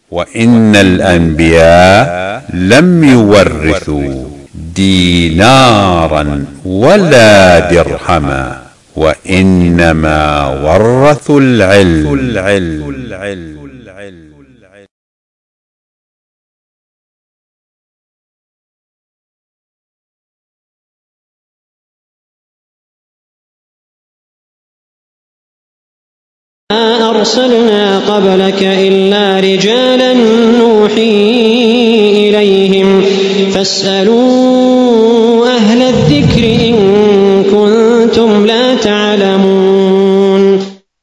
وإن الأنبياء لم يورثوا دينارا ولا درهما، وإنما ورثوا العلم. ما أرسلنا قبلك إلا رجالا نوحي إليهم فاسألوا أهل الذكر إن كنتم لا تعلمون.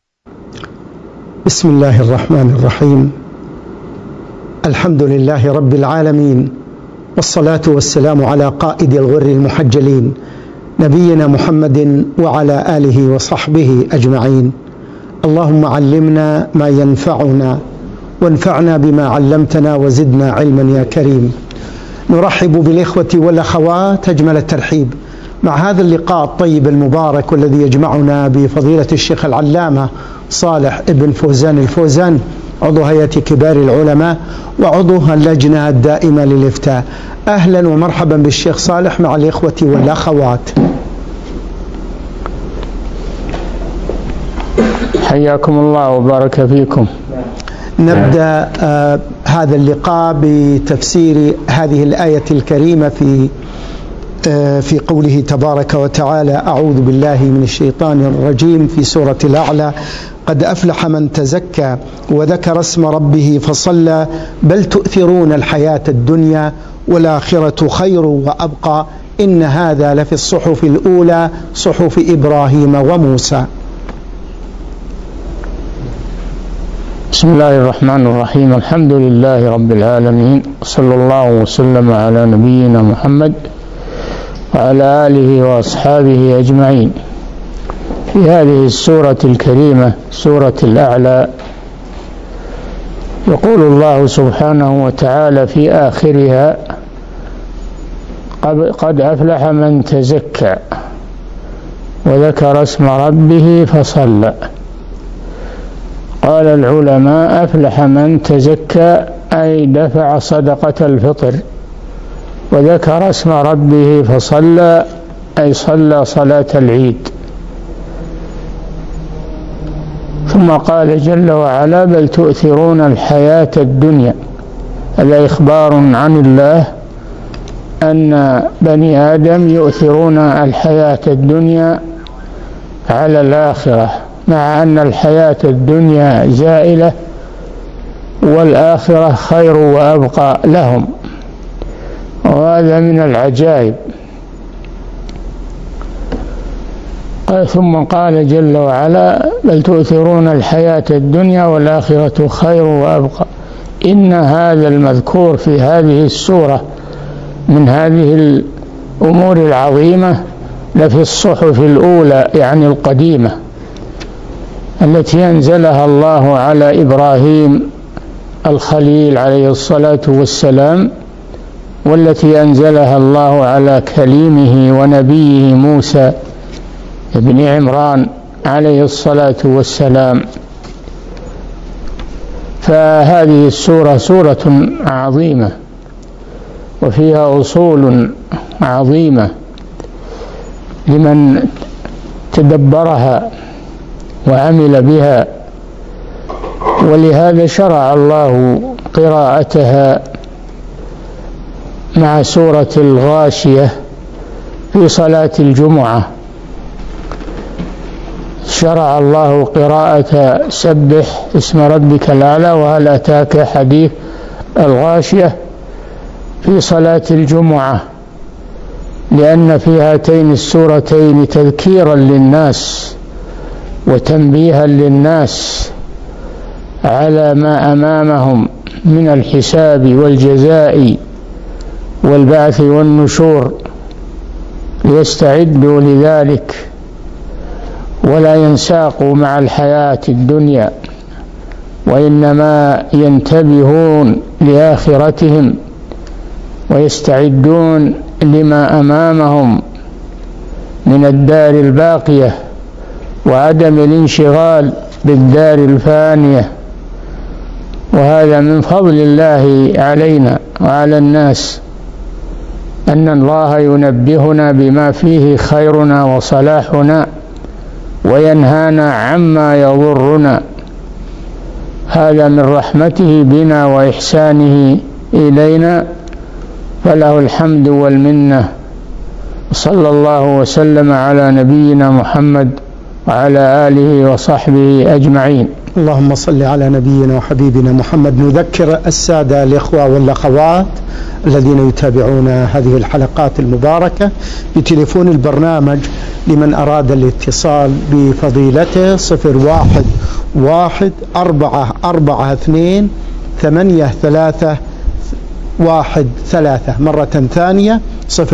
بسم الله الرحمن الرحيم. الحمد لله رب العالمين، والصلاة والسلام على قائد الغر المحجلين نبينا محمد وعلى آله وصحبه أجمعين. اللهم علمنا ما ينفعنا وانفعنا بما علمتنا وزدنا علما يا كريم. نرحب بالإخوة والأخوات أجمل الترحيب مع هذا اللقاء الطيب المبارك والذي يجمعنا بفضيلة الشيخ العلامة صالح ابن فوزان الفوزان، عضو هيئة كبار العلماء وعضو اللجنة الدائمة للإفتاء. أهلا ومرحبا بالشيخ صالح مع الإخوة والأخوات. حياكم الله وبارك فيكم. نبدأ هذا اللقاء بتفسير هذه الآية الكريمة في قوله تبارك وتعالى: أعوذ بالله من الشيطان الرجيم، في سورة الأعلى: قد أفلح من تزكى وذكر اسم ربه فصلى بل تؤثرون الحياة الدنيا والآخرة خير وأبقى إن هذا لفي الصحف الأولى صحف إبراهيم وموسى. بسم الله الرحمن الرحيم. الحمد لله رب العالمين، صلى الله وسلم على نبينا محمد وعلى آله وأصحابه أجمعين. في هذه السورة الكريمة سورة الأعلى يقول الله سبحانه وتعالى في آخرها: قد أفلح من تزكى وذكر اسم ربه فصلى. قال العلماء: أفلح من تزكى أي دفع صدقة الفطر، وذكر اسم ربه فصلى أي صلى صلاة العيد. ثم قال جل وعلا: بل تؤثرون الحياة الدنيا. هذا إخبار عن الله أن بني آدم يؤثرون الحياة الدنيا على الآخرة، مع أن الحياة الدنيا زائلة والآخرة خير وأبقى لهم، وهذا من العجائب. ثم قال جل وعلا: بل تؤثرون الحياة الدنيا والآخرة خير وأبقى. إن هذا المذكور في هذه السورة من هذه الأمور العظيمة لفي الصحف الأولى، يعني القديمة، التي أنزلها الله على إبراهيم الخليل عليه الصلاة والسلام، والتي أنزلها الله على كليمه ونبيه موسى ابن عمران عليه الصلاة والسلام. فهذه السورة سورة عظيمة وفيها أصول عظيمة لمن تدبرها وعمل بها، ولهذا شرع الله قراءتها مع سورة الغاشية في صلاة الجمعة. شرع الله قراءة سبح اسم ربك الأعلى وهل أتاك حديث الغاشية في صلاة الجمعة، لأن في هاتين السورتين تذكيرا للناس وتنبيها للناس على ما أمامهم من الحساب والجزاء والبعث والنشور، ليستعدوا لذلك ولا ينساقوا مع الحياة الدنيا، وإنما ينتبهون لآخرتهم ويستعدون لما أمامهم من الدار الباقية وعدم الانشغال بالدار الفانية. وهذا من فضل الله علينا وعلى الناس، أن الله ينبهنا بما فيه خيرنا وصلاحنا وينهانا عما يضرنا. هذا من رحمته بنا وإحسانه إلينا، فله الحمد والمنة. صلى الله وسلم على نبينا محمد وعلى آله وصحبه أجمعين. اللهم صل على نبينا وحبيبنا محمد. نذكر السادة الإخوة والأخوات الذين يتابعون هذه الحلقات المباركة بتليفون البرنامج لمن أراد الاتصال بفضيلته 011-442-8313 مرة ثانية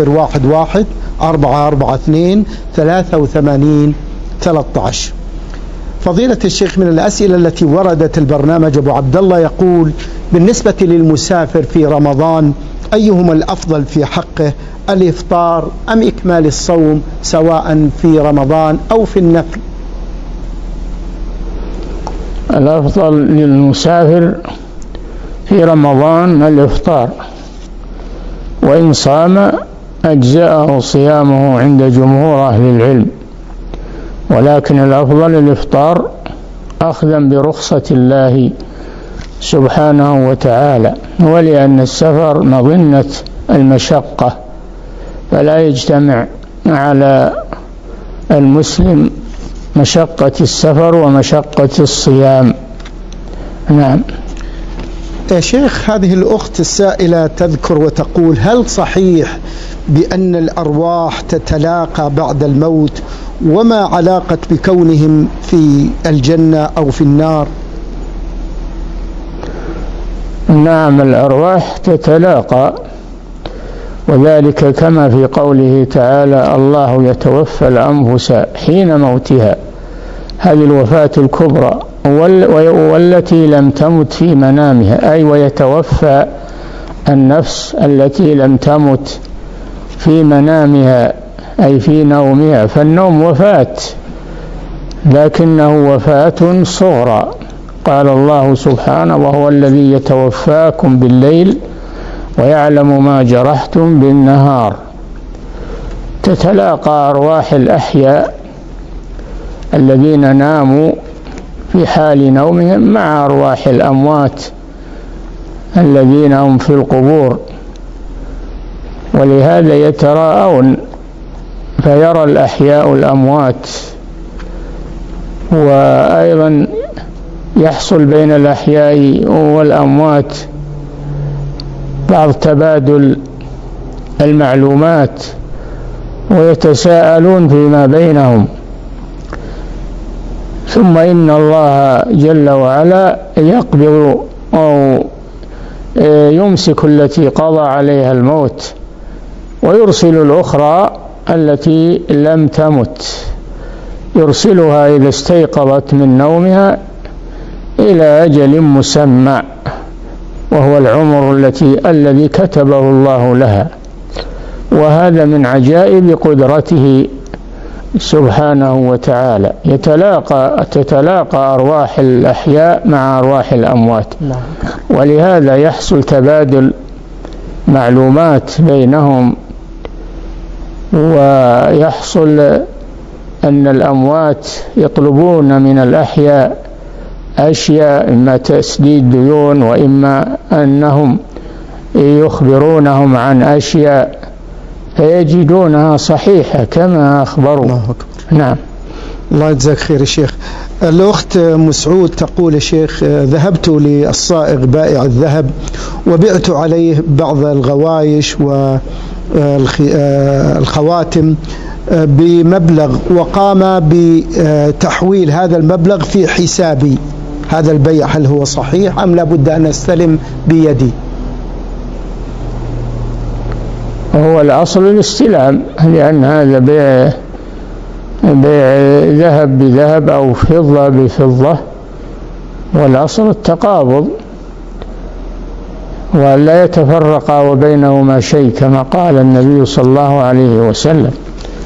011-442-8313. فضيلة الشيخ، من الأسئلة التي وردت البرنامج أبو عبد الله يقول: بالنسبة للمسافر في رمضان أيهما الأفضل في حقه، الإفطار أم إكمال الصوم سواء في رمضان أو في النفل؟ الأفضل للمسافر في رمضان الإفطار، وإن صام أجزأه صيامه عند جمهور أهل العلم، ولكن الأفضل الإفطار أخذا برخصة الله سبحانه وتعالى، ولأن السفر مظنة المشقة، فلا يجتمع على المسلم مشقة السفر ومشقة الصيام. نعم. يا شيخ، هذه الأخت السائلة تذكر وتقول: هل صحيح بأن الأرواح تتلاقى بعد الموت، وما علاقة بكونهم في الجنة أو في النار؟ نعم، الأرواح تتلاقى، وذلك كما في قوله تعالى: الله يتوفى الأنفس حين موتها. هذه الوفاة الكبرى، والتي لم تمت في منامها، أي ويتوفى النفس التي لم تمت في منامها أي في نومها، فالنوم وفاة لكنه وفاة صغرى. قال الله سبحانه: وهو الذي يتوفاكم بالليل ويعلم ما جرحتم بالنهار. تتلاقى أرواح الأحياء الذين ناموا في حال نومهم مع أرواح الأموات الذين هم في القبور، ولهذا يتراءون فيرى الأحياء الأموات، وأيضا يحصل بين الأحياء والأموات بعض تبادل المعلومات، ويتساءلون فيما بينهم. ثم إن الله جل وعلا يقبض أو يمسك التي قضى عليها الموت، ويرسل الأخرى التي لم تمت، يرسلها إذا استيقظت من نومها إلى أجل مسمى، وهو العمر الذي كتبه الله لها. وهذا من عجائب قدرته سبحانه وتعالى. تتلاقى أرواح الأحياء مع أرواح الأموات، ولهذا يحصل تبادل معلومات بينهم، ويحصل أن الأموات يطلبون من الأحياء أشياء، إما تسديد ديون، وإما أنهم يخبرونهم عن أشياء فيجدونها صحيحة كما أخبروا. الله أكبر. نعم. الله يجزاك خير يا شيخ. الأخت مسعود تقول: يا شيخ، ذهبت للصائغ بائع الذهب وبعت عليه بعض الغوايش والخواتم بمبلغ، وقام بتحويل هذا المبلغ في حسابي. هذا البيع هل هو صحيح أم لا بد أن أستلم بيدي؟ هو الأصل الاستلام، لأن هذا بيع ذهب بذهب أو فضة بفضة، والأصل التقابض، ولا يتفرق وبينهما شيء كما قال النبي صلى الله عليه وسلم.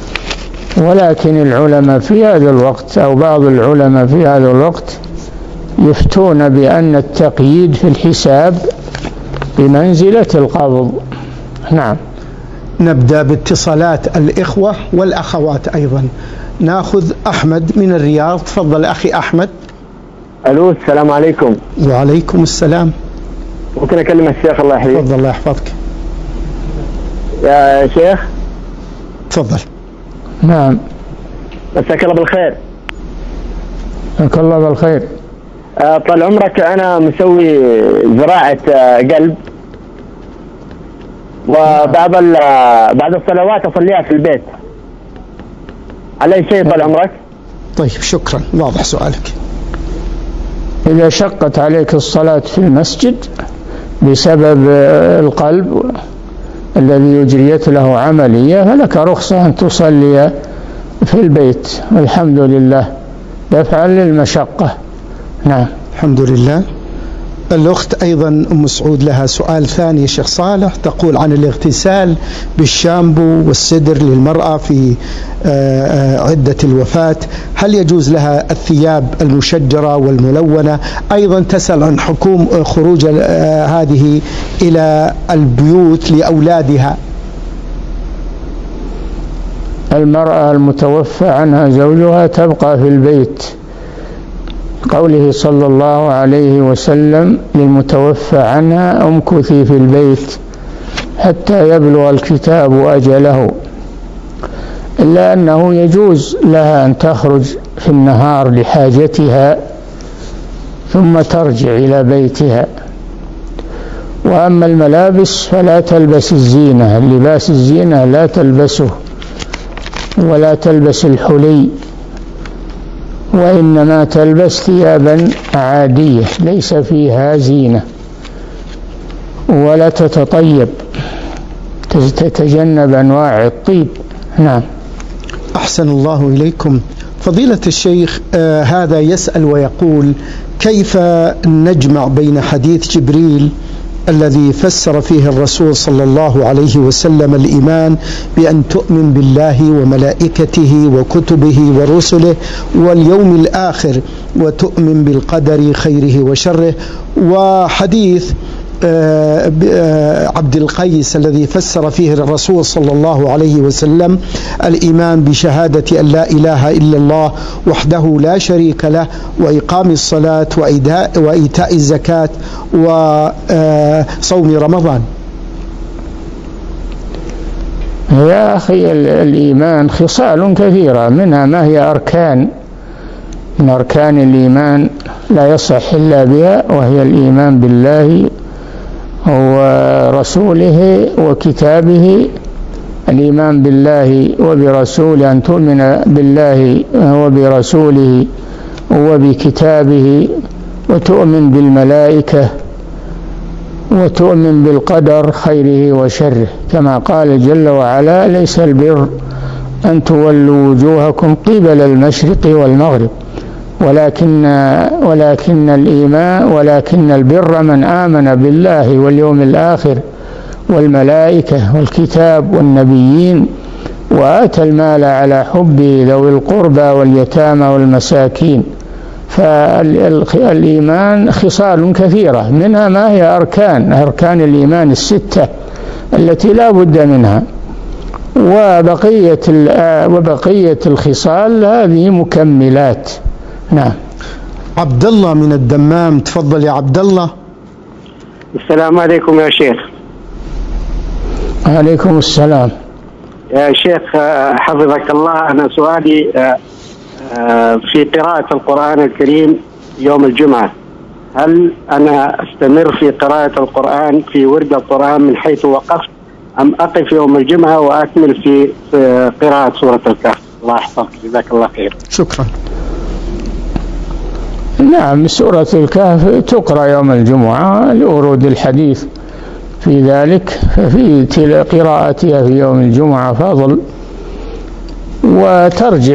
ولكن العلماء في هذا الوقت، أو بعض العلماء في هذا الوقت، يفتون بأن التقييد في الحساب بمنزلة القبض. نعم. نبدأ باتصالات الإخوة والأخوات أيضا. نأخذ أحمد من الرياض. تفضل أخي أحمد. ألو، السلام عليكم. وعليكم السلام. ممكن أكلم الشيخ؟ الله يحييك. تفضل، الله يحفظك يا شيخ. تفضل. نعم. مساك الله بالخير. مساك الله بالخير. طال عمرك، أنا مسوي زراعة قلب، وبعض بعد الصلوات أصليها في البيت. علي شيء طال عمرك؟ طيب، شكرا، واضح سؤالك. إذا شقت عليك الصلاة في المسجد بسبب القلب الذي يجريت له عملية، فلك رخصة أن تصلي في البيت، والحمد لله، دفعا للمشقة. نعم. الحمد لله. الأخت أيضا أم سعود لها سؤال ثاني. شيخ صالح تقول عن الاغتسال بالشامبو والسدر للمرأة في عدة الوفاة، هل يجوز لها الثياب المشجرة والملونة؟ أيضا تسأل عن حكم خروج هذه إلى البيوت لأولادها. المرأة المتوفى عنها زوجها تبقى في البيت، قوله صلى الله عليه وسلم للمتوفى عنها: امكثي في البيت حتى يبلغ الكتاب أجله. إلا أنه يجوز لها أن تخرج في النهار لحاجتها ثم ترجع إلى بيتها. وأما الملابس فلا تلبس الزينة، لباس الزينة لا تلبسه، ولا تلبس الحلي، وإنما تلبس ثيابا عادية ليس فيها زينة، ولا تتطيب، تتجنب أنواع الطيب. نعم. أحسن الله إليكم. فضيلة الشيخ، هذا يسأل ويقول: كيف نجمع بين حديث جبريل الذي فسر فيه الرسول صلى الله عليه وسلم الإيمان بأن تؤمن بالله وملائكته وكتبه ورسله واليوم الآخر وتؤمن بالقدر خيره وشره، وحديث عبد القيس الذي فسر فيه الرسول صلى الله عليه وسلم الإيمان بشهادة أن لا إله إلا الله وحده لا شريك له، وإقام الصلاة، وإيتاء الزكاة، وصوم رمضان؟ يا أخي، الإيمان خصال كثيرة، منها ما هي أركان من أركان الإيمان لا يصح إلا بها، وهي الإيمان بالله ورسوله وكتابه. الإيمان بالله وبرسوله، أن تؤمن بالله وبرسوله وبكتابه، وتؤمن بالملائكة، وتؤمن بالقدر خيره وشره، كما قال جل وعلا: ليس البر أن تولوا وجوهكم قبل المشرق والمغرب ولكن البر من آمن بالله واليوم الآخر والملائكة والكتاب والنبيين وآتى المال على حبه ذوي القربى واليتامى والمساكين. فالإيمان خصال كثيرة، منها ما هي أركان الإيمان الستة التي لا بد منها، وبقية الخصال هذه مكملات. نعم. عبد الله من الدمام. تفضل يا عبد الله. السلام عليكم يا شيخ. عليكم السلام. يا شيخ حفظك الله، أنا سؤالي في قراءة القرآن الكريم يوم الجمعة، هل أنا أستمر في قراءة القرآن في ورد القرآن من حيث وقفت، أم أقف يوم الجمعة وأكمل في قراءة سورة الكهف؟ الله يحفظك، جزاك الله خير. شكرا. نعم، سورة الكهف تقرأ يوم الجمعة لورود الحديث في ذلك، ففي قراءتها في يوم الجمعة فضل، وترجع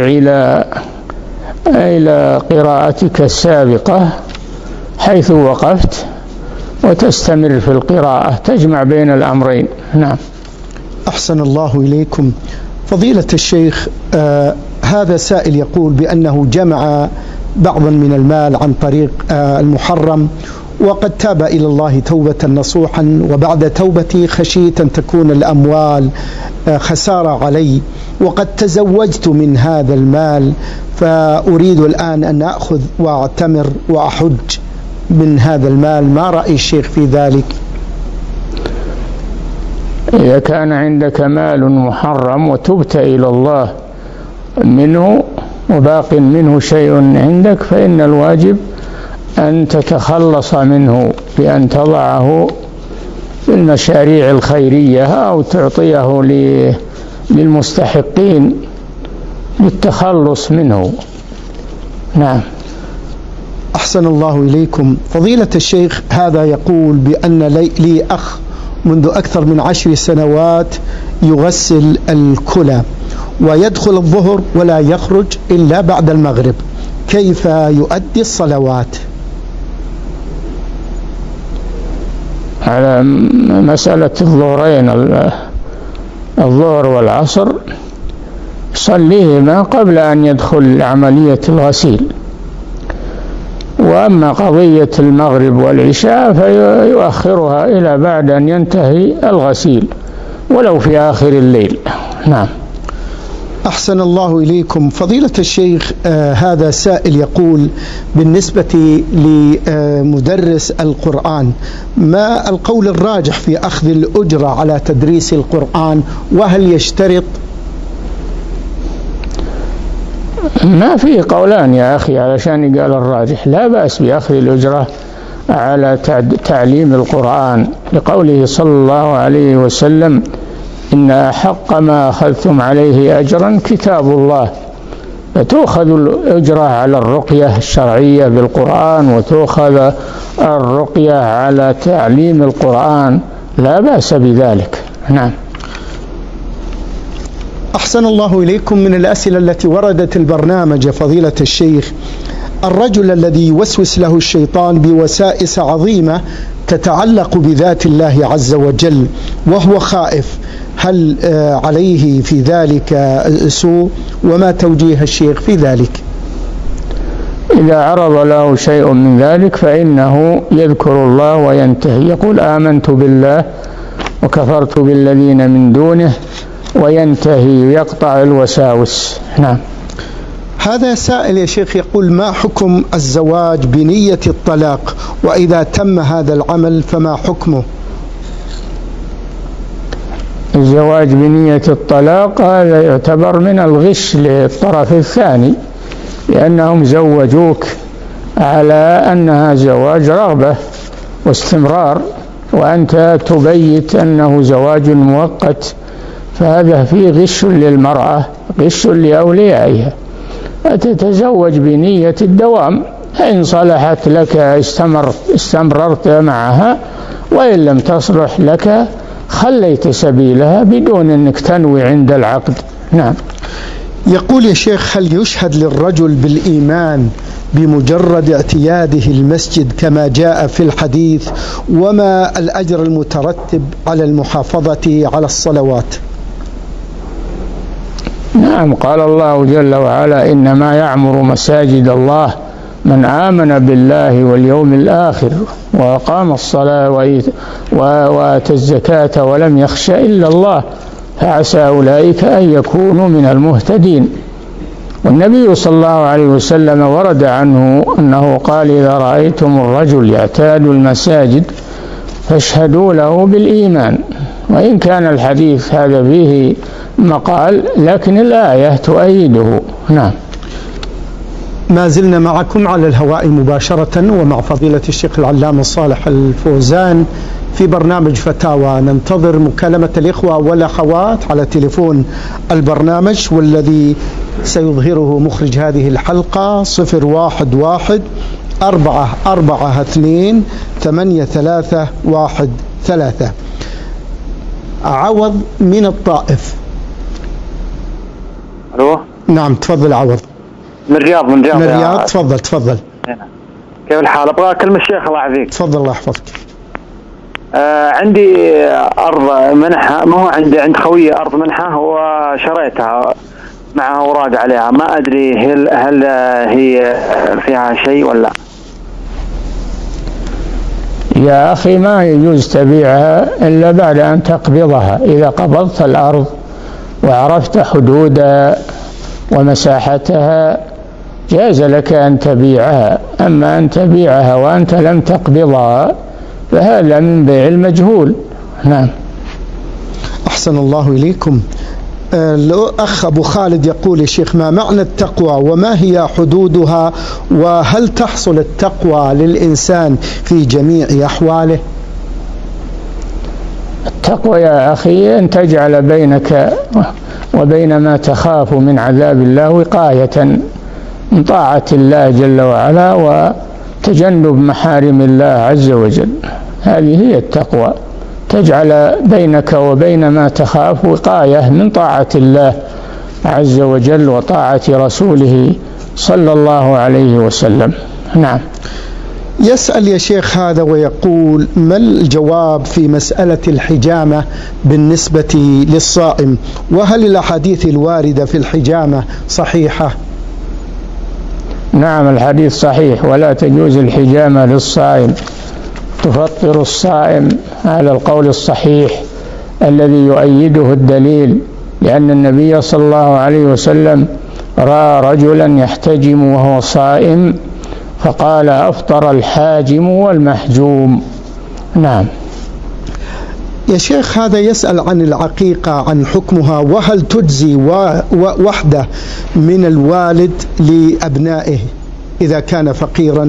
إلى قراءتك السابقة حيث وقفت وتستمر في القراءة، تجمع بين الأمرين. نعم. أحسن الله إليكم. فضيلة الشيخ، هذا سائل يقول بأنه جمع بعضا من المال عن طريق المحرم، وقد تاب إلى الله توبة نصوحا، وبعد توبتي خشيت أن تكون الأموال خسارة علي، وقد تزوجت من هذا المال، فأريد الآن أن أخذ وأعتمر وأحج من هذا المال. ما رأي الشيخ في ذلك؟ إذا كان عندك مال محرم وتبت إلى الله منه وباق منه شيء عندك، فإن الواجب أن تتخلص منه بأن تضعه في المشاريع الخيرية أو تعطيه للمستحقين للتخلص منه. نعم. أحسن الله إليكم. فضيلة الشيخ، هذا يقول بأن لي أخ منذ أكثر من 10 سنوات يغسل الكلى ويدخل الظهر ولا يخرج إلا بعد المغرب، كيف يؤدي الصلوات؟ على مسألة الظهرين، الظهر والعصر، صليهما قبل أن يدخل عملية الغسيل، وأما قضية المغرب والعشاء فيؤخرها إلى بعد أن ينتهي الغسيل ولو في آخر الليل. نعم. أحسن الله إليكم. فضيلة الشيخ، هذا سائل يقول بالنسبة لمدرس القرآن، ما القول الراجح في أخذ الأجرة على تدريس القرآن، وهل يشترط؟ ما في قولان يا أخي علشان قال الراجح. لا بأس بأخذ الأجرة على تعليم القرآن، لقوله صلى الله عليه وسلم: إن أحق ما أخذتم عليه أجرا كتاب الله. فتؤخذ الأجرة على الرقية الشرعية بالقرآن، وتؤخذ الرقية على تعليم القرآن، لا بأس بذلك. نعم. أحسن الله إليكم. من الأسئلة التي وردت البرنامج فضيلة الشيخ: الرجل الذي يوسوس له الشيطان بوسائس عظيمة تتعلق بذات الله عز وجل وهو خائف، هل عليه في ذلك سوء؟ وما توجيه الشيخ في ذلك؟ إذا عرض له شيء من ذلك فإنه يذكر الله وينتهي، يقول: آمنت بالله وكفرت بالذين من دونه، وينتهي يقطع الوساوس. نعم. هذا سائل يا شيخ يقول: ما حكم الزواج بنية الطلاق، وإذا تم هذا العمل فما حكمه؟ الزواج بنية الطلاق هذا يعتبر من الغش للطرف الثاني، لأنهم زوجوك على أنها زواج رغبة واستمرار، وأنت تبيت أنه زواج مؤقت، فهذا فيه غش للمرأة، غش لأوليائها. فتتزوج بنية الدوام، إن صلحت لك استمررت معها، وإن لم تصلح لك خليت سبيلها بدون أنك تنوي عند العقد. نعم. يقول يا شيخ: هل يشهد للرجل بالإيمان بمجرد اعتياده المسجد كما جاء في الحديث؟ وما الأجر المترتب على المحافظة على الصلوات؟ نعم. قال الله جل وعلا: إنما يعمر مساجد الله من آمن بالله واليوم الآخر وأقام الصلاة وآتى الزكاة ولم يخش إلا الله فعسى أولئك أن يكونوا من المهتدين. والنبي صلى الله عليه وسلم ورد عنه أنه قال: إذا رأيتم الرجل يعتاد المساجد فاشهدوا له بالإيمان. وإن كان الحديث هذا فيه مقال، لكن الآية تؤيده. نعم. ما زلنا معكم على الهواء مباشرة ومع فضيلة الشيخ العلامة صالح الفوزان في برنامج فتاوى. ننتظر مكالمة الإخوة والأخوات على تليفون البرنامج، والذي سيظهره مخرج هذه الحلقة 011-442-8313. عوض من الطائف. ألو. نعم تفضل عوض. من الرياض. من الرياض. تفضل. كيف الحال؟ أبغى أكلم الشيخ الله يعافيك. تفضل الله يحفظك. عندي أرض منحة، ما هو عند خويي أرض منحة وشريتها معها أوراق عليها، ما أدري هل هي فيها شيء ولا؟ يا أخي ما يجوز تبيعها إلا بعد أن تقبضها. إذا قبضت الأرض وعرفت حدودها ومساحتها جاز لك أن تبيعها، أما أن تبيعها وأنت لم تقبضها فهذا من بيع المجهول. نعم. أحسن الله إليكم. الأخ أبو خالد يقول: يا شيخ، ما معنى التقوى وما هي حدودها، وهل تحصل التقوى للإنسان في جميع أحواله؟ التقوى يا أخي أن تجعل بينك وبين ما تخاف من عذاب الله وقاية من طاعة الله جل وعلا وتجنب محارم الله عز وجل. هذه هي التقوى، تجعل بينك وبين ما تخاف وقاية من طاعة الله عز وجل وطاعة رسوله صلى الله عليه وسلم. نعم. يسأل يا شيخ هذا ويقول: ما الجواب في مسألة الحجامة بالنسبة للصائم، وهل الأحاديث الواردة في الحجامة صحيحة؟ نعم، الحديث صحيح، ولا تجوز الحجامة للصائم، تفطر الصائم على القول الصحيح الذي يؤيده الدليل، لأن النبي صلى الله عليه وسلم رأى رجلا يحتجم وهو صائم فقال: أفطر الحاجم والمحجوم. نعم. يا شيخ هذا يسأل عن العقيقة، عن حكمها، وهل تجزي وحدة من الوالد لأبنائه إذا كان فقيرا؟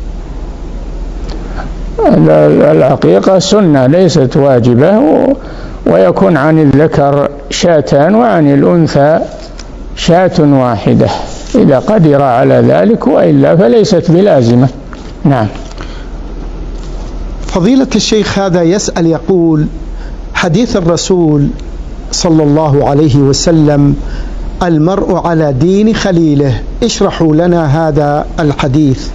العقيقة سنة ليست واجبة، ويكون عن الذكر شاتان وعن الأنثى شاة واحدة إذا قدر على ذلك، وإلا فليست بلازمة. نعم. فضيلة الشيخ هذا يسأل يقول: حديث الرسول صلى الله عليه وسلم: المرء على دين خليله، اشرحوا لنا هذا الحديث.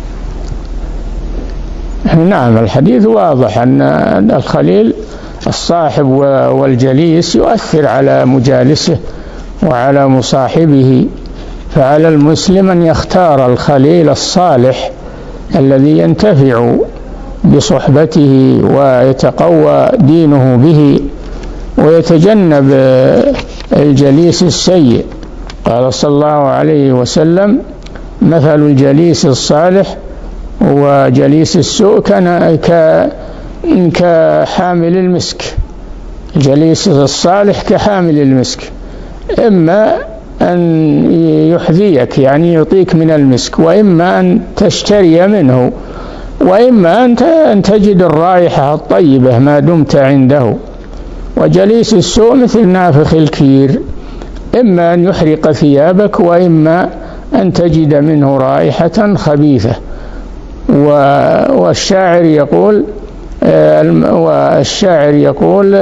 نعم، الحديث واضح أن الخليل الصاحب والجليس يؤثر على مجالسه وعلى مصاحبه، فعلى المسلم أن يختار الخليل الصالح الذي ينتفع بصحبته ويتقوى دينه به، ويتجنب الجليس السيء. قال صلى الله عليه وسلم: مثل الجليس الصالح وجليس السوء كحامل المسك. الجليس الصالح كحامل المسك، إما أن يحذيك يعني يعطيك من المسك، وإما أن تشتري منه، وإما أن تجد الرائحة الطيبة ما دمت عنده. وجليس السوء مثل نافخ الكير، إما أن يحرق ثيابك، وإما أن تجد منه رائحة خبيثة. والشاعر يقول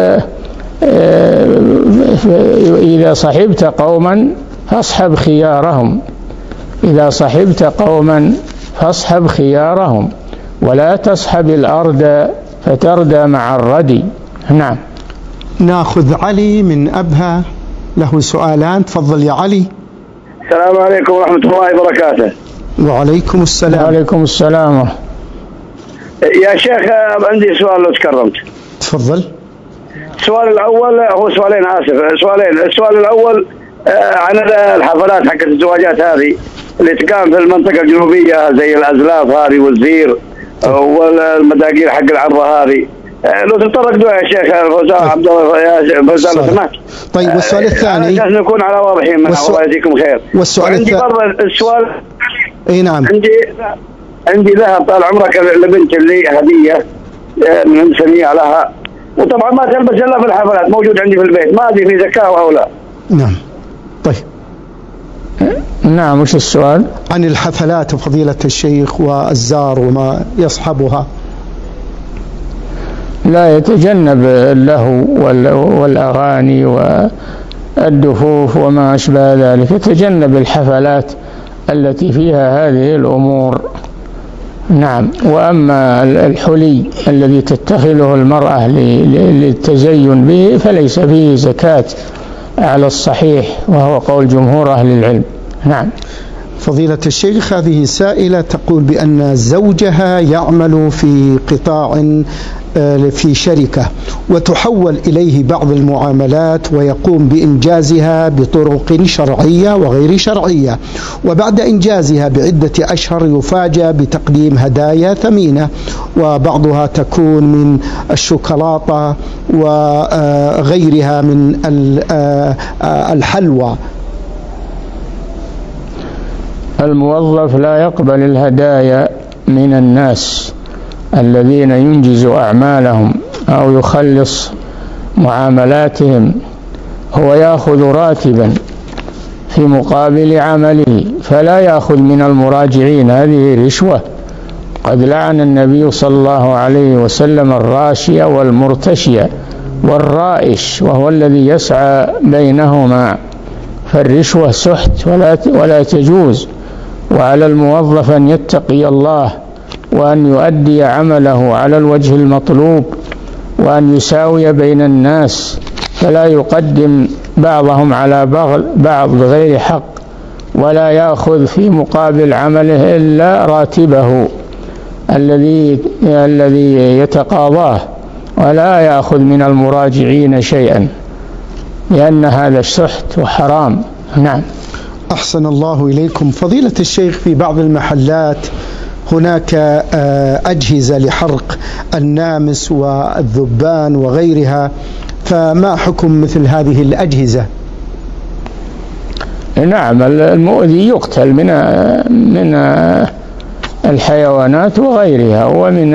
إذا صحبت قوما فاصحب خيارهم، إذا صحبت قوما فاصحب خيارهم، ولا تصحب الأرض فتردى مع الردي. نعم. ناخذ علي من أبها، له سؤالان. تفضل يا علي. السلام عليكم ورحمة الله وبركاته. وعليكم السلام. وعليكم السلام. يا شيخ عندي سؤال لو تكرمت. تفضل. السؤال الأول هو سؤالين، آسف سؤالين. السؤال الأول عن الحفلات حق الزواجات هذه اللي تقام في المنطقة الجنوبية زي الأزلاف هذه والزير والمداقير حق العرضة هذه، لو تتطرق له يا شيخ عبد الله فوزان لو سمحت. طيب، والسؤال الثاني عشان نكون على واضحين منها. الله يجزيكم خير. والسؤال عندي برضه السؤال. اي نعم. عندي لها طال عمرك لبنت لي هدية من سنية لها، وطبعا ما تلبس الا في الحفلات، موجود عندي في البيت، ما ادري في زكاة او لا. نعم. طيب. نعم، وش السؤال؟ عن الحفلات فضيلة الشيخ والزار وما يصحبها. لا، يتجنب اللهو والأغاني والدفوف وما أشبه ذلك، يتجنب الحفلات التي فيها هذه الأمور. نعم. وأما الحلي الذي تتخذه المرأة للتزين به فليس فيه زكاة على الصحيح وهو قول جمهور أهل العلم. نعم. فضيلة الشيخ، هذه سائلة تقول بأن زوجها يعمل في قطاع في شركة وتحول إليه بعض المعاملات ويقوم بإنجازها بطرق شرعية وغير شرعية، وبعد إنجازها بعدة أشهر يفاجأ بتقديم هدايا ثمينة وبعضها تكون من الشوكولاتة وغيرها من الحلوى. الموظف لا يقبل الهدايا من الناس الذين ينجز أعمالهم أو يخلص معاملاتهم، هو يأخذ راتبا في مقابل عمله، فلا يأخذ من المراجعين، هذه رشوة. قد لعن النبي صلى الله عليه وسلم الراشية والمرتشية والرائش، وهو الذي يسعى بينهما، فالرشوة سحت ولا تجوز. وعلى الموظف أن يتقي الله وأن يؤدي عمله على الوجه المطلوب وأن يساوي بين الناس، فلا يقدم بعضهم على بعض بغير حق، ولا يأخذ في مقابل عمله إلا راتبه الذي يتقاضاه، ولا يأخذ من المراجعين شيئا، لأن هذا سحت وحرام. نعم. أحسن الله إليكم. فضيلة الشيخ، في بعض المحلات هناك أجهزة لحرق النامس والذبان وغيرها، فما حكم مثل هذه الأجهزة؟ نعم، المؤذي يقتل من الحيوانات وغيرها، ومن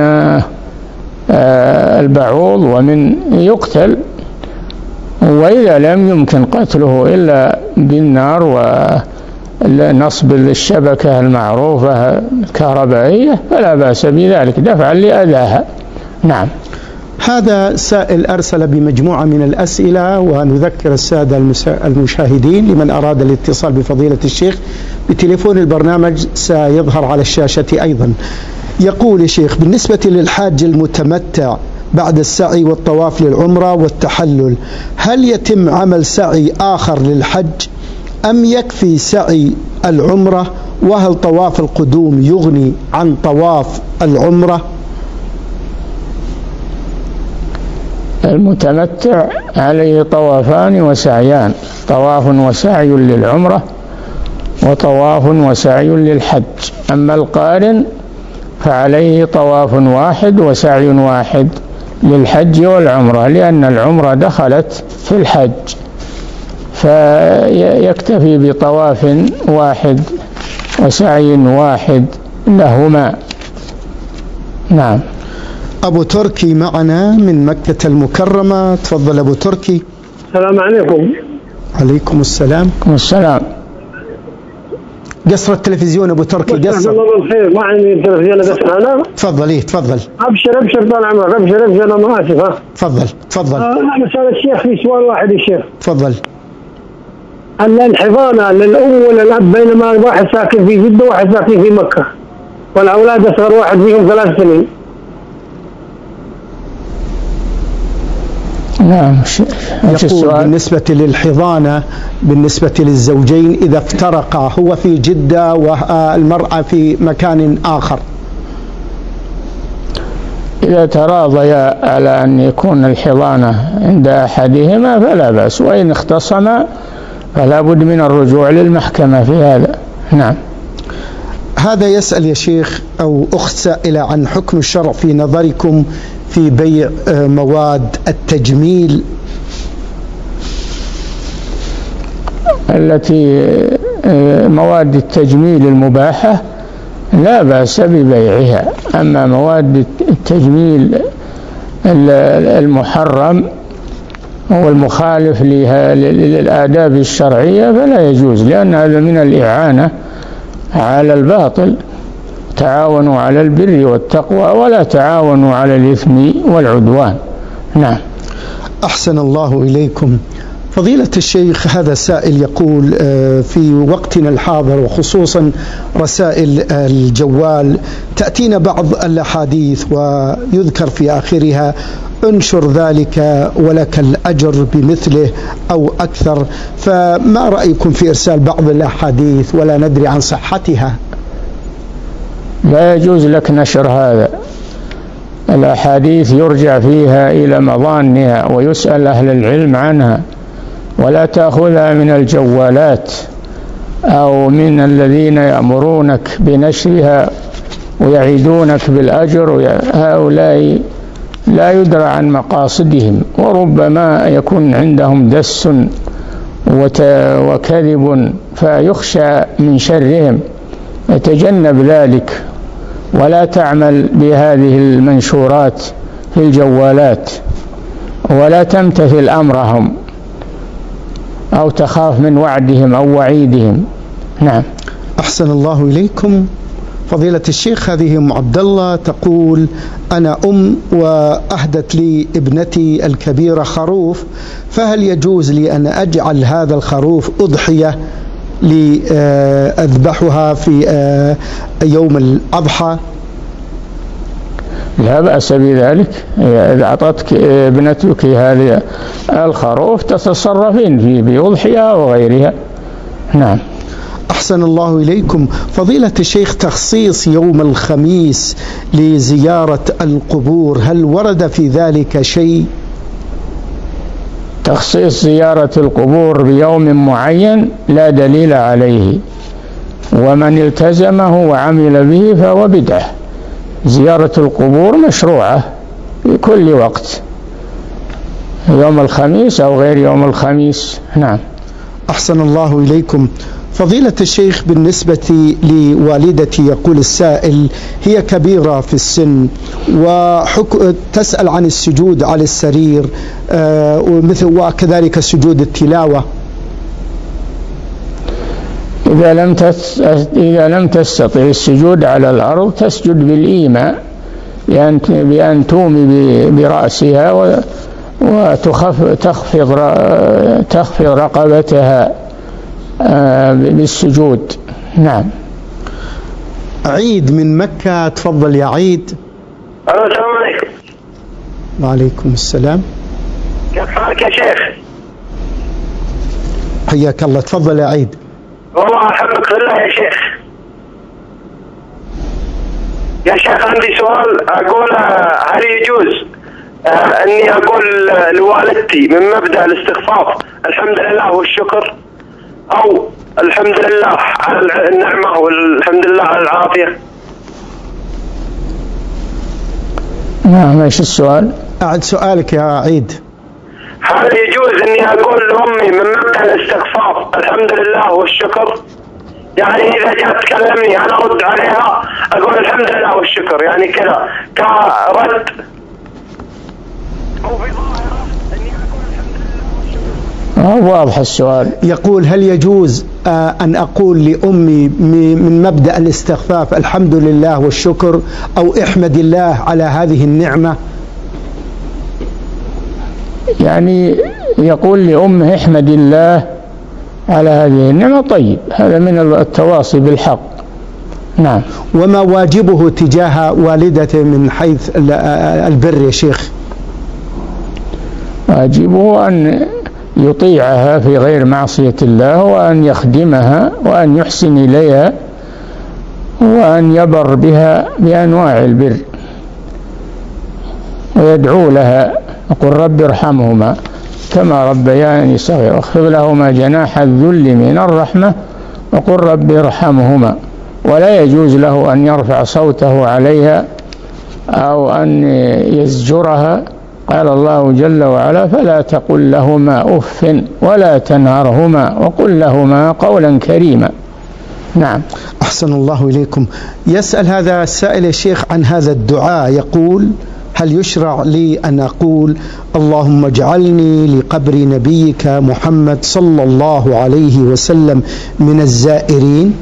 البعوض ومن يقتل، وإذا لم يمكن قتله إلا بالنار ونصب الشبكة المعروفة الكهربائية فلا بأس بذلك دفعا لأذاها. نعم. هذا سائل أرسل بمجموعة من الأسئلة، ونذكر السادة المشاهدين لمن أراد الاتصال بفضيلة الشيخ بتليفون البرنامج سيظهر على الشاشة أيضا. يقول الشيخ: بالنسبة للحاج المتمتع بعد السعي والطواف للعمرة والتحلل، هل يتم عمل سعي آخر للحج أم يكفي سعي العمرة؟ وهل طواف القدوم يغني عن طواف العمرة؟ المتمتع عليه طوافان وسعيان، طواف وسعي للعمرة وطواف وسعي للحج. أما القارن فعليه طواف واحد وسعي واحد للحج والعمرة، لأن العمرة دخلت في الحج، فيكتفي بطواف واحد وسعي واحد لهما. نعم. أبو تركي معنا من مكة المكرمة، تفضل أبو تركي. السلام عليكم. عليكم السلام. السلام. قصر التلفزيون أبو تركي، قصر. الله بالخير، ما عندي التلفزيون قصر أنا. تفضل. تفضل. أبشر طال عمرك، أبشر أنا ما آسف. ها. تفضل. أنا سأل الشيخ في سؤال واحد يا شيخ. تفضل. الحضانة للأم والأب بينما واحد ساكن في جدة وواحد ساكن في مكة، والأولاد أصغر واحد فيهم 3 سنين. نعم. يقول بالنسبة للحضانة بالنسبة للزوجين إذا افترقا، هو في جدة والمرأة في مكان آخر، إذا تراضيا على أن يكون الحضانة عند أحدهما فلا بأس، وإن اختصما فلا بد من الرجوع للمحكمة في هذا. نعم. هذا يسأل يا شيخ أو أخت سائلة عن حكم الشرع في نظركم في بيع مواد التجميل التي مواد التجميل المباحة لا بأس ببيعها، أما مواد التجميل المحرم والمخالف للآداب الشرعية فلا يجوز، لأن هذا من الإعانة على الباطل. تعاونوا على البر والتقوى ولا تعاونوا على الإثم والعدوان. نعم. أحسن الله إليكم. فضيلة الشيخ، هذا سائل يقول في وقتنا الحاضر وخصوصا رسائل الجوال تأتينا بعض الأحاديث ويذكر في آخرها انشر ذلك ولك الأجر بمثله أو أكثر. فما رأيكم في إرسال بعض الأحاديث ولا ندري عن صحتها؟ لا يجوز لك نشر هذا. الأحاديث يرجع فيها إلى مظانها ويسأل أهل العلم عنها، ولا تأخذها من الجوالات أو من الذين يأمرونك بنشرها ويعيدونك بالأجر. هؤلاء لا يدرى عن مقاصدهم، وربما يكون عندهم دس وكذب فيخشى من شرهم. يتجنب ذلك ولا تعمل بهذه المنشورات في الجوالات، ولا تمتثل أمرهم أو تخاف من وعدهم أو وعيدهم. نعم. أحسن الله إليكم. فضيلة الشيخ، هذه أم عبد الله تقول: أنا وأهدت لي ابنتي الكبيرة خروف، فهل يجوز لي أن أجعل هذا الخروف أضحية لأذبحها في يوم الأضحى؟ لا بأس بذلك. إذا أعطتك ابنتك هذه الخروف تتصرفين فيه بأضحية وغيرها. نعم. أحسن الله إليكم. فضيلة الشيخ، تخصيص يوم الخميس لزيارة القبور، هل ورد في ذلك شيء؟ تخصيص زيارة القبور بيوم معين لا دليل عليه، ومن التزمه وعمل به فهو بدعة. زيارة القبور مشروعة في كل وقت، يوم الخميس أو غير يوم الخميس. نعم. أحسن الله إليكم. فضيلة الشيخ، بالنسبة لوالدتي يقول السائل: هي كبيرة في السن وتسأل عن السجود على السرير وكذلك سجود التلاوة. إذا لم تستطع السجود على الأرض تسجد بالإيماء، بأن تومي برأسها وتخفض رقبتها بالسجود. نعم. عيد من مكة، تفضل يا عيد. السلام عليكم. وعليكم السلام. كيف حالك يا شيخ؟ حياك الله، تفضل يا عيد. والله أحبك في الله يا شيخ. يا شيخ عندي سؤال، أقول هل يجوز أني أقول لوالدتي من مبدأ الاستخفاف الحمد لله والشكر، أو الحمد لله على النعمة والحمد لله على العافية؟ نعم. ايش السؤال؟ أعد سؤالك يا عيد. هل يجوز أني أقول لأمي من مبدأ الاستخفاف الحمد لله والشكر؟ يعني إذا جاءت تكلمني أنا أرد عليها أقول الحمد لله والشكر، يعني كذا كرد، أو في ظاهرة أني أقول الحمد لله والشكر؟ واضح السؤال. يقول: هل يجوز أن أقول لأمي من مبدأ الاستخفاف الحمد لله والشكر، أو احمد الله على هذه النعمة؟ يعني يقول لأمه احمد الله على هذه النعمة. طيب، هذا من التواصي بالحق. نعم. وما واجبه تجاه والدته من حيث البر يا شيخ؟ واجبه أن يطيعها في غير معصية الله، وأن يخدمها، وأن يحسن إليها، وأن يبر بها بأنواع البر، ويدعو لها، يقول رب ارحمهما كما ربياني صغيرا، واخفض لهما جناح الذل من الرحمة، وقل رب ارحمهما. ولا يجوز له أن يرفع صوته عليها أو أن يزجرها. قال الله جل وعلا: فلا تقل لهما أف ولا تنهرهما وقل لهما قولا كريما. نعم. أحسن الله إليكم. يسأل هذا السائل يا شيخ عن هذا الدعاء، يقول: هل يشرع لي أن أقول اللهم اجعلني لقبر نبيك محمد صلى الله عليه وسلم من الزائرين؟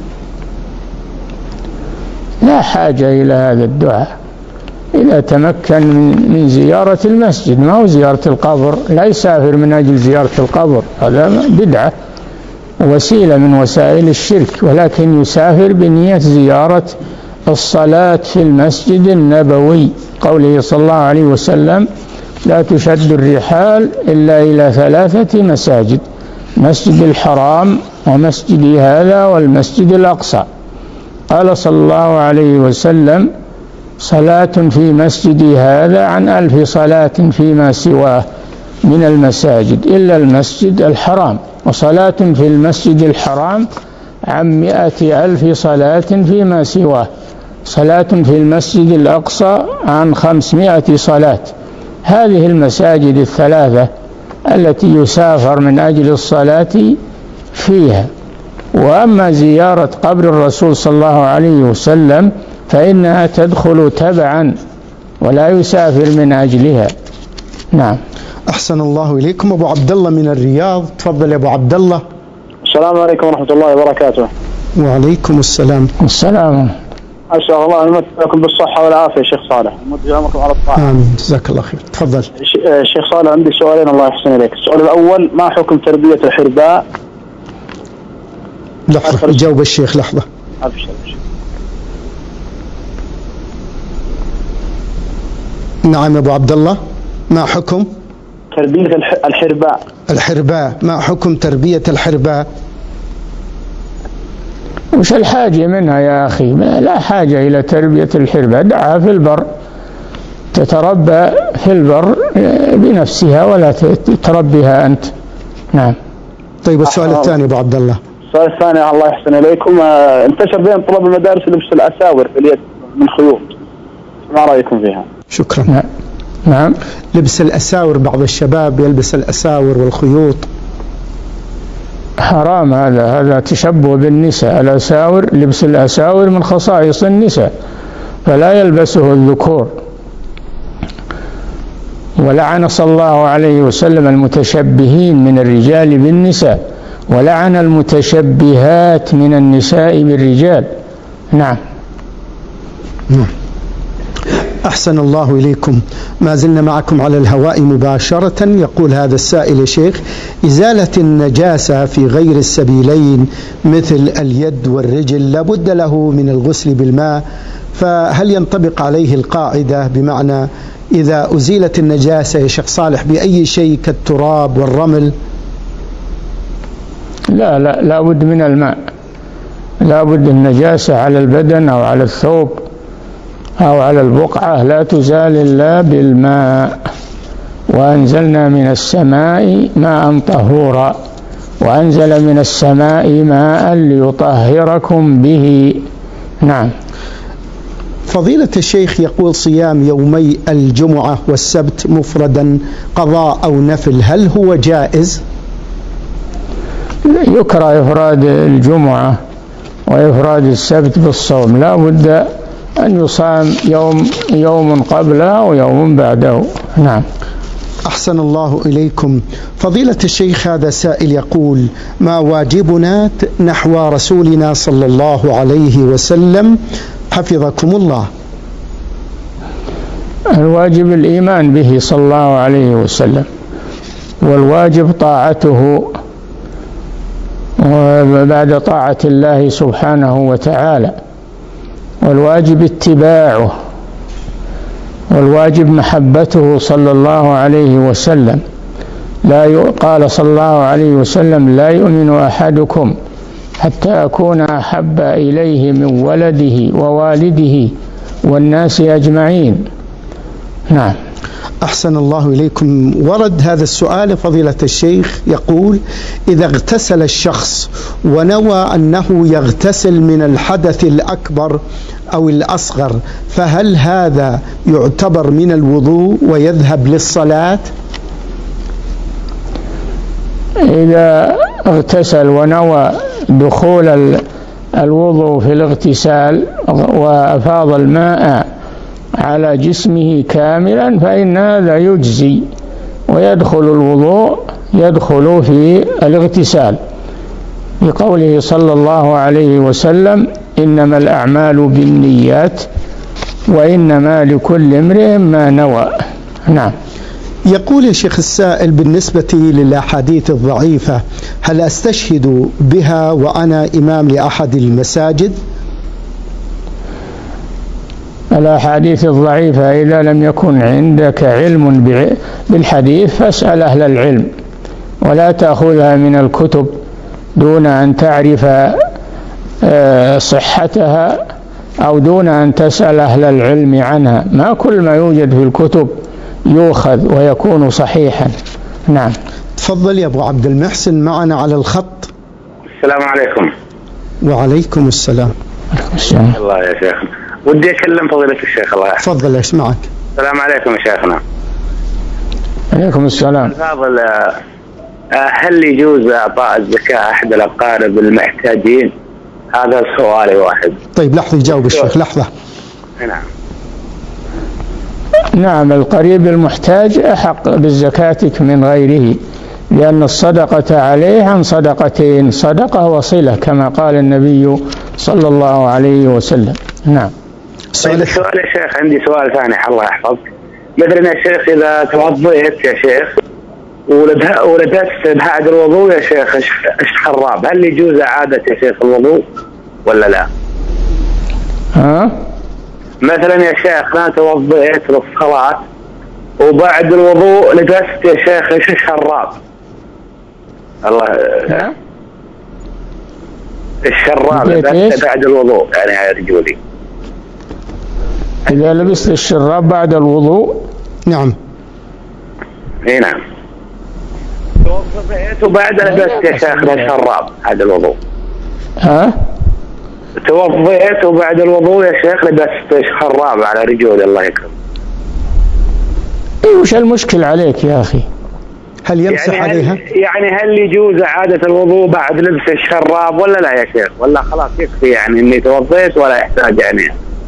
لا حاجة إلى هذا الدعاء إذا تمكن من زيارة المسجد، ما هو زيارة القبر. لا يسافر من أجل زيارة القبر، هذا بدعة وسيلة من وسائل الشرك، ولكن يسافر بنية زيارة الصلاة في المسجد النبوي. قوله صلى الله عليه وسلم: لا تشد الرحال إلا إلى 3 مساجد: مسجد الحرام ومسجد هذا والمسجد الأقصى. قال صلى الله عليه وسلم: صلاة في مسجد هذا عن 1000 صلاة فيما سواه من المساجد إلا المسجد الحرام، وصلاة في المسجد الحرام عن 100,000 صلاة فيما سواه، صلاة في المسجد الأقصى عن 500 صلاة. هذه المساجد الثلاثة التي يسافر من أجل الصلاة فيها. وأما زيارة قبر الرسول صلى الله عليه وسلم فإنها تدخل تبعا ولا يسافر من أجلها. نعم. أحسن الله إليكم. أبو عبد الله من الرياض، تفضل يا أبو عبد الله. السلام عليكم ورحمة الله وبركاته. وعليكم السلام. السلام. أسأل الله أن يمتعكم بالصحة والعافية شيخ صالح، ويمتع عمركم على الطاعة. آمين، جزاك الله خير. تفضل. شيخ صالح، عندي سؤالين الله يحسن إليك. السؤال الأول: ما حكم تربية الحرباء؟ لحظة، يجاوب الشيخ. لحظة. أبشر. نعم أبو عبد الله، ما حكم تربية الحرباء؟ الحرباء، ما حكم تربية الحرباء؟ وش الحاجة منها يا أخي؟ لا حاجة إلى تربية الحرباء، دعها في البر تتربى في البر بنفسها ولا تربيها أنت. نعم. طيب السؤال الثاني أبو عبد الله. السؤال الثاني الله يحسن إليكم: انتشر بين طلاب المدارس لبس الأساور في اليد من خيوط، ما رأيكم فيها؟ شكرا. نعم. لبس الأساور، بعض الشباب يلبس الأساور والخيوط. حرام هذا تشبه بالنساء. الأساور، لبس الأساور من خصائص النساء فلا يلبسه الذكور. ولعن صلى الله عليه وسلم المتشبهين من الرجال بالنساء، ولعن المتشبهات من النساء بالرجال. نعم. أحسن الله إليكم. ما زلنا معكم على الهواء مباشرة. يقول هذا السائل: يا شيخ، إزالة النجاسة في غير السبيلين مثل اليد والرجل لابد له من الغسل بالماء، فهل ينطبق عليه القاعدة بمعنى إذا أزيلت النجاسة يا شيخ صالح بأي شيء كالتراب والرمل؟ لا لابد من الماء، لابد النجاسة على البدن أو على الثوب أو على البقعة لا تزال إلا بالماء. وأنزلنا من السماء ماء طهورا، وأنزل من السماء ماء ليطهركم به. نعم. فضيلة الشيخ يقول: صيام يومي الجمعة والسبت مفردا قضاء أو نفل، هل هو جائز؟ يكره إفراد الجمعة وإفراد السبت بالصوم، لا بد أن يصام يوم قبله ويوم بعده. نعم. أحسن الله إليكم. فضيلة الشيخ هذا سائل يقول: ما واجبنا نحو رسولنا صلى الله عليه وسلم حفظكم الله؟ الواجب الإيمان به صلى الله عليه وسلم، والواجب طاعته وبعد طاعة الله سبحانه وتعالى، والواجب اتباعه، والواجب محبته صلى الله عليه وسلم. قال صلى الله عليه وسلم: لا يؤمن أحدكم حتى أكون أحب إليه من ولده ووالده والناس أجمعين. نعم. أحسن الله إليكم. ورد هذا السؤال فضيلة الشيخ يقول: إذا اغتسل الشخص ونوى أنه يغتسل من الحدث الأكبر أو الأصغر، فهل هذا يعتبر من الوضوء ويذهب للصلاة؟ إذا اغتسل ونوى دخول الوضوء في الاغتسال وأفاض الماء على جسمه كاملا فإن هذا يجزي ويدخل الوضوء، يدخل في الاغتسال، لقوله صلى الله عليه وسلم: إنما الأعمال بالنيات وإنما لكل امرئ ما نوى. نعم. يقول الشيخ السائل: بالنسبة للأحاديث الضعيفة هل أستشهد بها وأنا إمام لأحد المساجد؟ الأحاديث الضعيفة إذا لم يكن عندك علم بالحديث فاسأل أهل العلم، ولا تأخذها من الكتب دون أن تعرف صحتها أو دون أن تسأل أهل العلم عنها. ما كل ما يوجد في الكتب يؤخذ ويكون صحيحا. نعم. تفضل يا أبو عبد المحسن، معنا على الخط. السلام عليكم. وعليكم السلام. الله يا شيخ، ودي أكلم فضيلة الشيخ. الله يحفظك. تفضل اسمعك. السلام عليكم يا شيخنا. عليكم السلام. فاضل، هل يجوز إعطاء الزكاة أحد الأقارب المحتاجين؟ هذا سؤالي واحد. طيب لحظة يجاوب الشيخ، لحظة. نعم. نعم، القريب المحتاج أحق بزكاتك من غيره، لأن الصدقة عليه عن صدقتين، صدقة وصلة كما قال النبي صلى الله عليه وسلم. نعم. طيب السؤال يا شيخ، عندي سؤال ثاني الله يحفظك. مثلا يا شيخ إذا توضيت يا شيخ ولبست بعد الوضوء يا شيخ خراب، هل يجوز إعادة يا شيخ الوضوء ولا لا؟ مثلا يا شيخ أنا توضيت للصلاة وبعد الوضوء لبست يا شيخ خراب. الله الشراب لبست بعد الوضوء، يعني هذا رجولي. إذا لبست الشراب بعد الوضوء؟ نعم. اي نعم. توضيت وبعد لبست يا شيخ الشراب بعد الوضوء. توضيت وبعد الوضوء يا شيخ لبست خراب على رجولي الله يكرم. وش المشكلة عليك يا أخي؟ هل يمسح عليها؟ يعني هل يجوز إعادة الوضوء بعد لبس الشراب ولا لا يا شيخ؟ ولا خلاص يكفي يعني إني توضيت ولا يحتاج يعني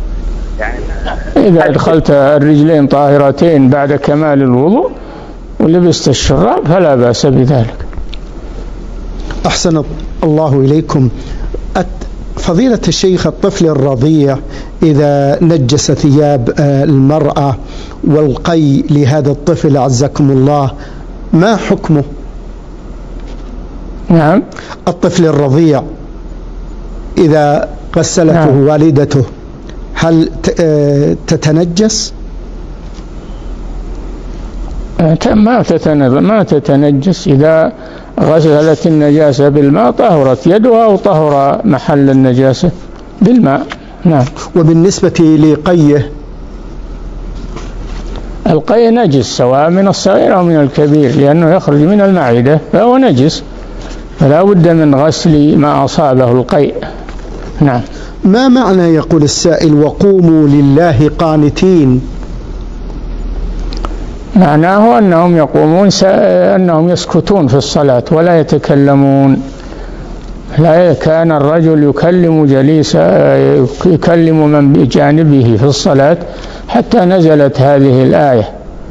إذا أدخلت الرجلين طاهرتين بعد كمال الوضوء ولبست الشراب فلا بأس بذلك. أحسن الله إليكم. فضيلة الشيخ، الطفل الرضيع إذا نجس ثياب المرأة والقي لهذا الطفل أعزكم الله، ما حكمه؟ نعم. الطفل الرضيع إذا غسلته والدته هل تتنجس؟ ما تتنجس. إذا غسلت النجاسة بالماء طهرت يدها وطهر محل النجاسة بالماء. نعم. وبالنسبة لقيه؟ القي نجس سواء من الصغير أو من الكبير، لأنه يخرج من المعدة فهو نجس، فلا بد من غسل ما أصابه القي. نعم. ما معنى يقول السائل وقوموا لله قانتين؟ معناه أنهم يقومون أنهم يسكتون في الصلاة ولا يتكلمون. لا كان الرجل يكلم من بجانبه في الصلاة حتى نزلت هذه الآية: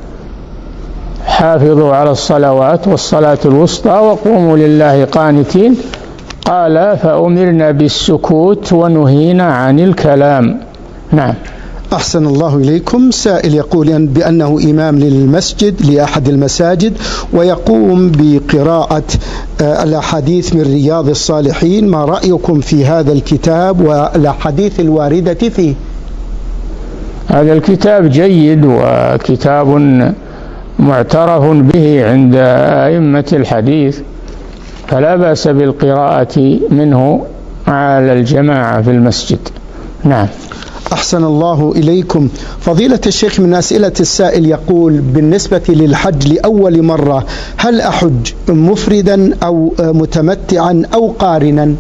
حافظوا على الصلوات والصلاة الوسطى وقوموا لله قانتين. قال: فأمرنا بالسكوت ونهينا عن الكلام. نعم. أحسن الله إليكم. سائل يقول بأنه إمام للمسجد لأحد المساجد ويقوم بقراءة الأحاديث من رياض الصالحين، ما رأيكم في هذا الكتاب والأحاديث الواردة فيه؟ هذا الكتاب جيد وكتاب معترف به عند أئمة الحديث، فلا بأس بالقراءة منه على الجماعة في المسجد. نعم. أحسن الله إليكم. فضيلة الشيخ، من أسئلة السائل يقول بالنسبة للحج لأول مرة هل أحج مفردا أو متمتعا أو قارنا؟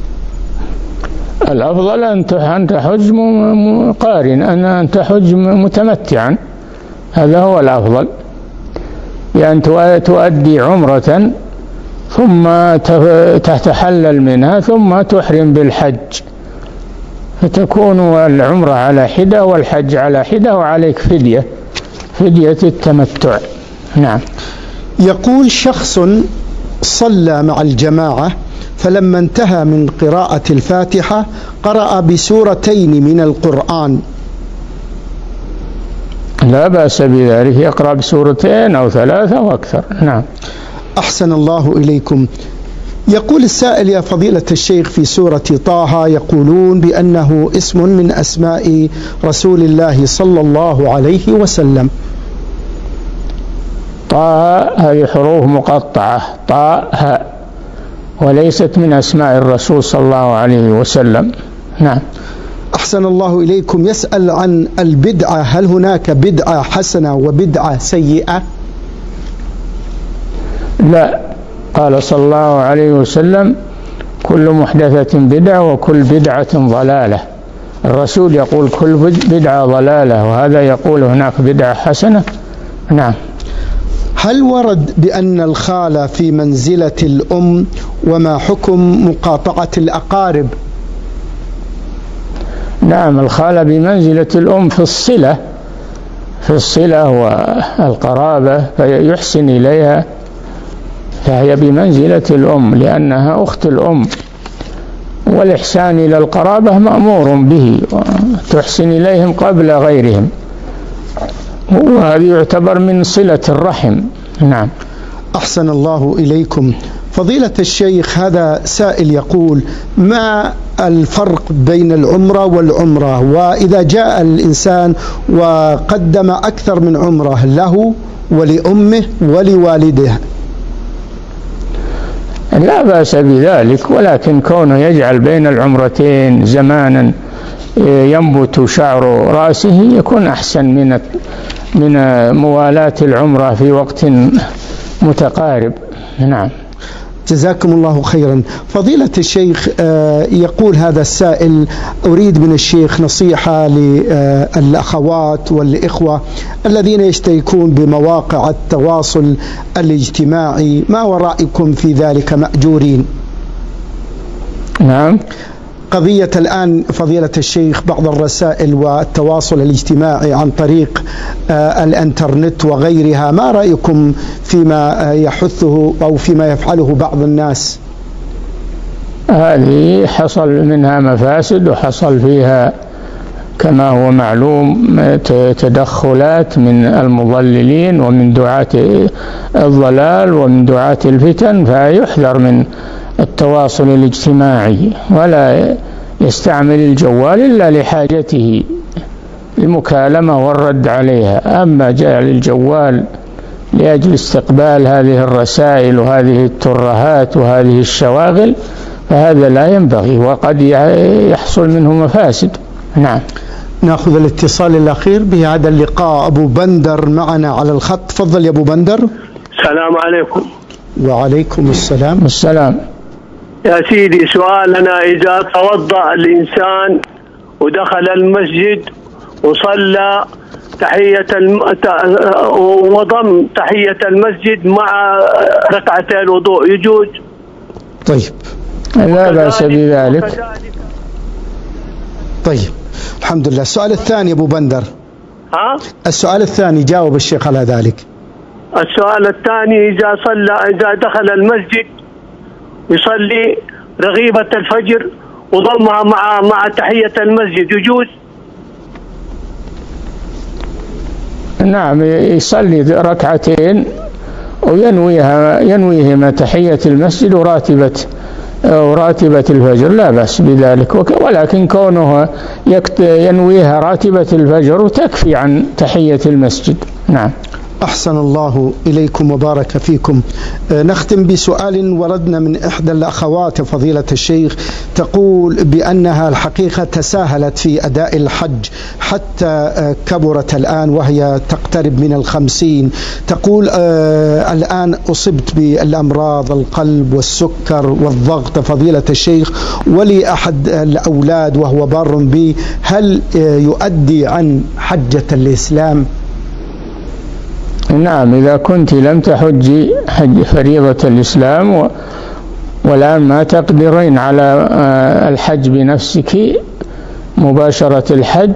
الأفضل أن تحج قارنا، أن تحج متمتعا، هذا هو الأفضل، لأن تؤدي عمرة ثم تتحلل منها ثم تحرم بالحج، فتكون العمرة على حدة والحج على حدة وعليك فدية التمتع. نعم. يقول شخص صلى مع الجماعة فلما انتهى من قراءة الفاتحة قرأ بسورتين من القرآن، لا بأس بذلك، يقرأ بسورتين أو ثلاثة وأكثر. نعم. أحسن الله إليكم. يقول السائل: يا فضيلة الشيخ، في سورة طه يقولون بأنه اسم من أسماء رسول الله صلى الله عليه وسلم. طه هذه حروف مقطعة، طه، وليست من أسماء الرسول صلى الله عليه وسلم. نعم. أحسن الله إليكم. يسأل عن البدعة: هل هناك بدعة حسنة وبدعة سيئة؟ لا، قال صلى الله عليه وسلم: كل محدثة بدعة وكل بدعة ضلالة. الرسول يقول كل بدعة ضلالة، وهذا يقول هناك بدعة حسنة. نعم. هل ورد بأن الخالة في منزلة الأم؟ وما حكم مقاطعة الأقارب؟ نعم، الخالة بمنزلة الأم في الصلة والقرابة، فيحسن إليها، فهي بمنزلة الأم لأنها أخت الأم، والإحسان إلى القرابة مأمور به، وتحسن إليهم قبل غيرهم، وهذا يعتبر من صلة الرحم. نعم. أحسن الله إليكم. فضيلة الشيخ، هذا سائل يقول: ما الفرق بين العمرة والعمرة؟ وإذا جاء الإنسان وقدم أكثر من عمرة له ولأمه ولوالده؟ لا بأس بذلك، ولكن كونه يجعل بين العمرتين زمانا ينبت شعر رأسه يكون أحسن من موالاة العمرة في وقت متقارب. نعم. جزاكم الله خيرا. فضيلة الشيخ، يقول هذا السائل: أريد من الشيخ نصيحة للأخوات والإخوة الذين يشتركون بمواقع التواصل الاجتماعي، ما ورائكم في ذلك مأجورين؟ نعم. قضية الآن فضيلة الشيخ بعض الرسائل والتواصل الاجتماعي عن طريق الانترنت وغيرها، ما رأيكم فيما يحثه أو فيما يفعله بعض الناس؟ هذه حصل منها مفاسد، وحصل فيها كما هو معلوم تدخلات من المضللين ومن دعاة الضلال ومن دعاة الفتن، فيحذر من التواصل الاجتماعي، ولا يستعمل الجوال إلا لحاجته المكالمة والرد عليها. أما جعل الجوال لأجل استقبال هذه الرسائل وهذه الترهات وهذه الشواغل فهذا لا ينبغي، وقد يحصل منه مفاسد. نعم. نأخذ الاتصال الأخير بهذا اللقاء. أبو بندر معنا على الخط. تفضل يا أبو بندر. السلام عليكم. وعليكم السلام. السلام. يا سيدي، سؤالنا: إذا توضأ الإنسان ودخل المسجد وصلى وضم تحية المسجد مع ركعتي الوضوء يجوز؟ طيب، لا بأس بذلك. طيب، الحمد لله. السؤال الثاني أبو بندر. السؤال الثاني جاوب الشيخ على ذلك. السؤال الثاني: إذا دخل المسجد يصلي رغيبة الفجر وضمها مع تحية المسجد يجوز؟ نعم، يصلي ركعتين وينويهما تحية المسجد وراتبة الفجر، لا بأس بذلك، ولكن كونه ينويها راتبة الفجر تكفي عن تحية المسجد. نعم. أحسن الله إليكم وبارك فيكم. نختم بسؤال وردنا من إحدى الأخوات فضيلة الشيخ، تقول بأنها الحقيقة تساهلت في أداء الحج حتى كبرت الآن وهي تقترب من 50. تقول الآن أصبت بالأمراض القلب والسكر والضغط فضيلة الشيخ، ولي أحد الأولاد وهو بار بي، هل يؤدي عن حجة الإسلام؟ نعم، إذا كنت لم تحجي حج فريضة الإسلام والآن ما تقدرين على الحج بنفسك مباشرة الحج،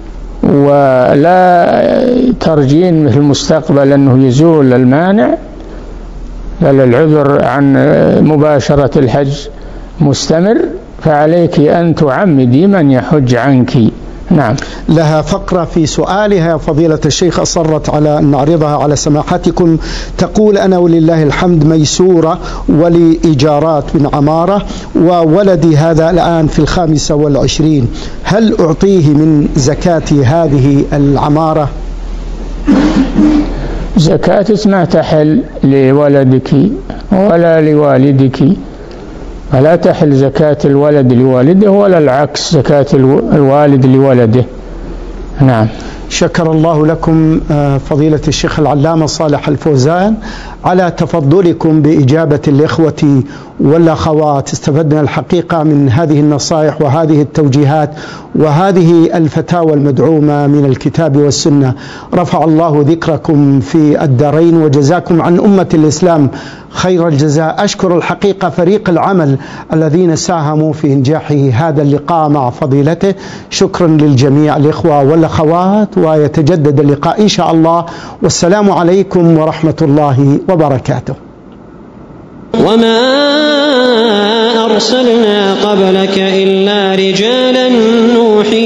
ولا ترجين في المستقبل أنه يزول المانع، بل العذر عن مباشرة الحج مستمر، فعليك أن تعمدي من يحج عنك نعم. لها فقرة في سؤالها فضيلة الشيخ أصرت على أن نعرضها على سماحتكم. تقول: أنا ولله الحمد ميسورة ولي إيجارات من عمارة، وولدي هذا الآن في 25، هل أعطيه من زكاة هذه العمارة؟ زكاتك ما تحل لولدك ولا لوالدك، فلا تحل زكاة الولد لوالده ولا العكس زكاة الوالد لولده. نعم. شكر الله لكم فضيلة الشيخ العلامة صالح الفوزان على تفضلكم بإجابة الإخوة والأخوات. استفدنا الحقيقة من هذه النصائح وهذه التوجيهات وهذه الفتاوى المدعومة من الكتاب والسنة. رفع الله ذكركم في الدارين وجزاكم عن أمة الإسلام خير الجزاء. أشكر الحقيقة فريق العمل الذين ساهموا في إنجاح هذا اللقاء مع فضيلته. شكرا للجميع الإخوة والأخوات، ويتجدد اللقاء إن شاء الله، والسلام عليكم ورحمة الله وبركاته. وما أرسلنا قبلك إلا رجالا نوحي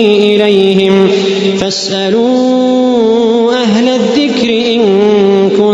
إليهم فاسألوا أهل الذكر إن كنتم